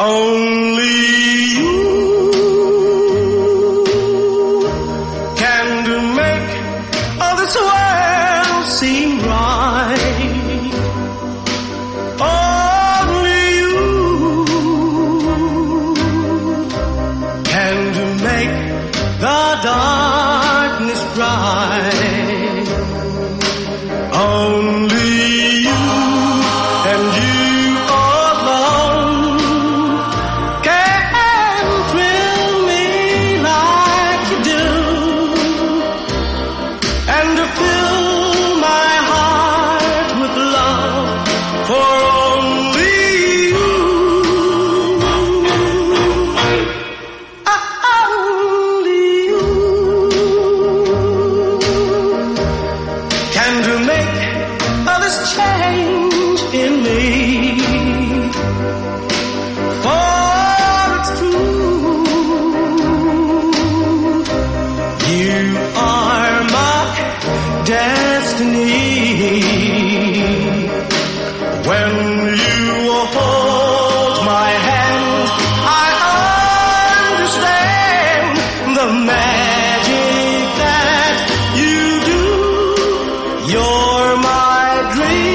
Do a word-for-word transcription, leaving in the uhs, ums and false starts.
Only you can do make all this world seem right. Only you can do make the darkness bright. Only you and you change in me. For it's true, you are my destiny. When you hold my hand, I understand the magic that you do. You're my dream.